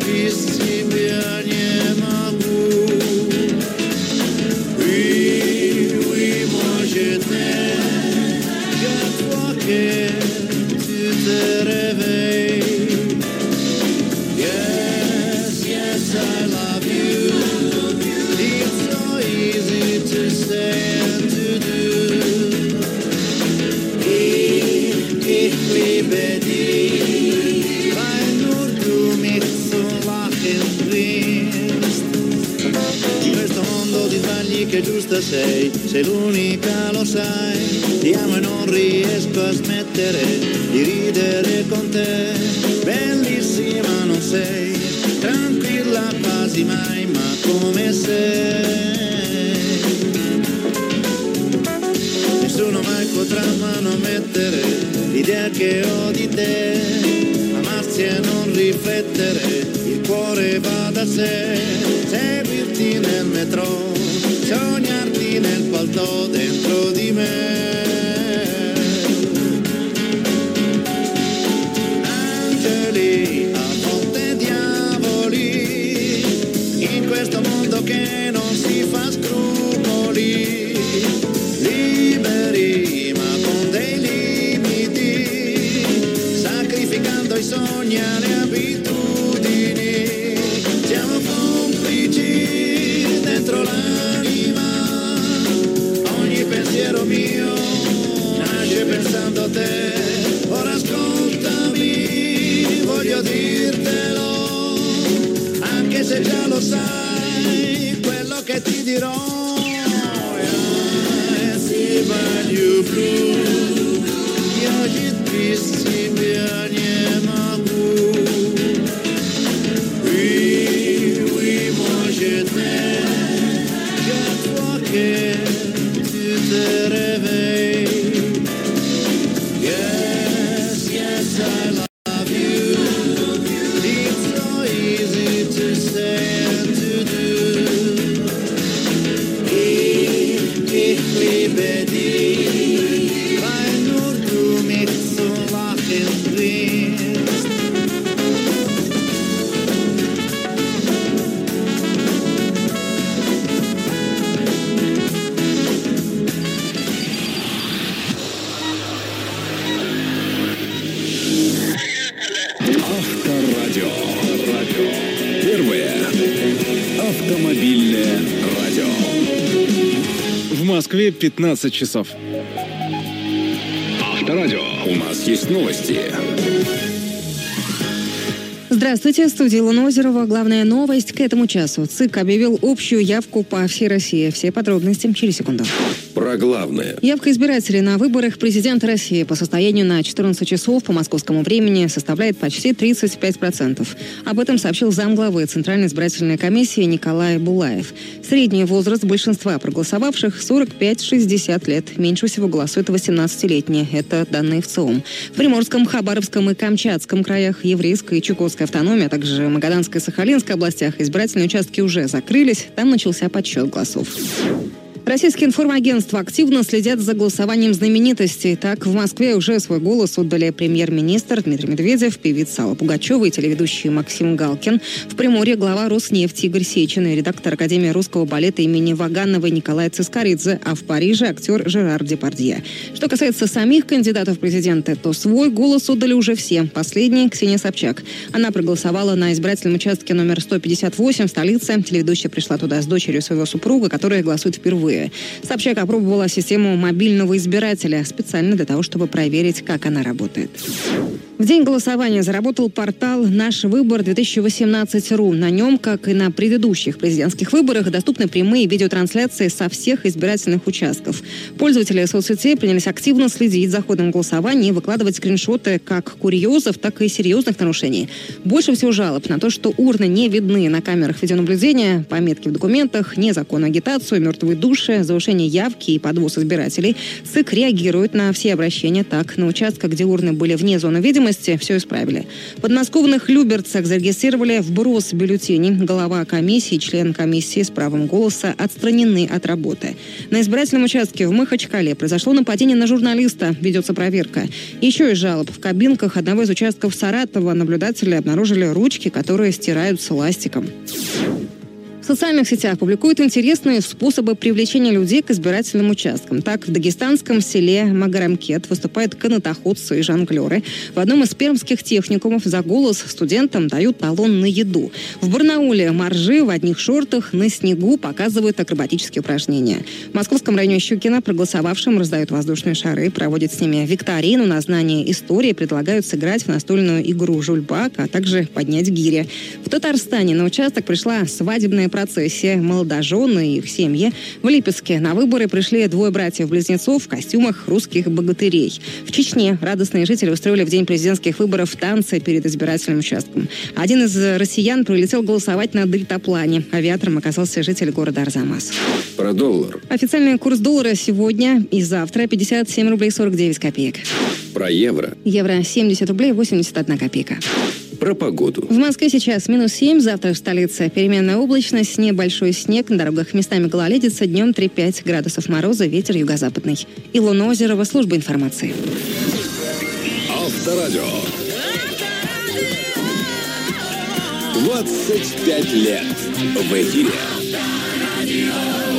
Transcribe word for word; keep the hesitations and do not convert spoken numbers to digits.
без тебя не могу. Oui, oui, moi je t'aime. Chaque fois que tu te réveilles. Yes, yes, I love you. It's so easy to say and to do. Ich, ich liebe dich, weil nur du mich zum Lachen bringst. In questo mondo di sbagli che giusta sei, sei l'unica, lo sai. Ti amo e non riesco a smettere di ridere con te. Bellissima non sei, tranquilla quasi mai, ma come sei. Nessuno mai potrà manomettere l'idea che ho di te. Amarsi e non riflettere, il cuore va da sé. Seguirti nel metro, sognarti nel palto dentro di me. Angeli, a volte diavoli, in questo mondo che non si fa scrupoli. Liberi ma con dei limiti, sacrificando i sogni alle abitudini. Siamo complici dentro l'anima, ogni pensiero mio nasce pensando a te. Ora ascoltami, voglio dirtelo, anche se già lo sai quello che ti dirò. Сибанью блю, я жить без тебя не могу. Oui, oui, moi je t'aime. Chaque fois que tu te réveilles. Yes, yes, I love you. It's so easy to say and to do. Ich, ich liebe dich, weil nur du mich zum Lachen bringst. Авторадио. Первое автомобильное радио. В Москве пятнадцать часов. Авторадио. У нас есть новости. Здравствуйте, в студии Луна Озерова. Главная новость к этому часу. ЦИК объявил общую явку по всей России. Все подробности через секунду. Про главное. Явка избирателей на выборах президента России по состоянию на четырнадцать часов по московскому времени составляет почти тридцать пять процентов. Об этом сообщил замглавы Центральной избирательной комиссии Николай Булаев. Средний возраст большинства проголосовавших – сорок пять - шестьдесят лет. Меньше всего голосуют восемнадцатилетние. Это данные в ЦИОМ. В Приморском, Хабаровском и Камчатском краях, Еврейской и Чукотской автономии, а также Магаданской и Сахалинской областях избирательные участки уже закрылись. Там начался подсчет голосов. Российские информагентства активно следят за голосованием знаменитостей. Так, в Москве уже свой голос отдали премьер-министр Дмитрий Медведев, певица Алла Пугачева и телеведущий Максим Галкин. В Приморье глава Роснефти Игорь Сечин и редактор Академии русского балета имени Вагановой Николай Цискоридзе, а в Париже актер Жерар Депардье. Что касается самих кандидатов в президенты, то свой голос отдали уже все. Последний – Ксения Собчак. Она проголосовала на избирательном участке номер сто пятьдесят восемь в столице. Телеведущая пришла туда с дочерью своего супруга, которая голосует впервые. Собчак опробовала систему мобильного избирателя специально для того, чтобы проверить, как она работает. В день голосования заработал портал «Наш выбор-две тысячи восемнадцать точка ру». На нем, как и на предыдущих президентских выборах, доступны прямые видеотрансляции со всех избирательных участков. Пользователи соцсетей принялись активно следить за ходом голосования и выкладывать скриншоты как курьезов, так и серьезных нарушений. Больше всего жалоб на то, что урны не видны на камерах видеонаблюдения, пометки в документах, незаконную агитацию, мертвые души, случае завышения явки и подвоз избирателей, ЦИК реагирует на все обращения. Так, на участках, где урны были вне зоны видимости, все исправили. В подмосковных Люберцах зарегистрировали вброс бюллетеней. Глава комиссии и член комиссии с правом голоса отстранены от работы. На избирательном участке в Махачкале произошло нападение на журналиста. Ведется проверка. Еще из жалоб. В кабинках одного из участков Саратова наблюдатели обнаружили ручки, которые стираются ластиком. В социальных сетях публикуют интересные способы привлечения людей к избирательным участкам. Так, в дагестанском селе Магарамкет выступают канатоходцы и жонглеры. В одном из пермских техникумов за голос студентам дают талон на еду. В Барнауле моржи в одних шортах на снегу показывают акробатические упражнения. В московском районе Щукино проголосовавшим раздают воздушные шары, проводят с ними викторину на знание истории, предлагают сыграть в настольную игру «Жульбак», а также поднять гири. В Татарстане на участок пришла свадебная процессия, молодожены и их семьи. В Липецке на выборы пришли двое братьев-близнецов в костюмах русских богатырей. В Чечне радостные жители устроили в день президентских выборов танцы перед избирательным участком. Один из россиян прилетел голосовать на дельтаплане. Авиатором оказался житель города Арзамас. Про доллар. Официальный курс доллара сегодня и завтра пятьдесят семь рублей сорок девять копеек. Про евро. Евро семьдесят рублей восемьдесят одна копейка. Про погоду. В Москве сейчас минус семь, завтра в столице переменная облачность, небольшой снег, на дорогах местами гололедица, днем три-пять градусов мороза, ветер юго-западный. Илона Озерова, служба информации. Авторадио. двадцать пять лет в эфире.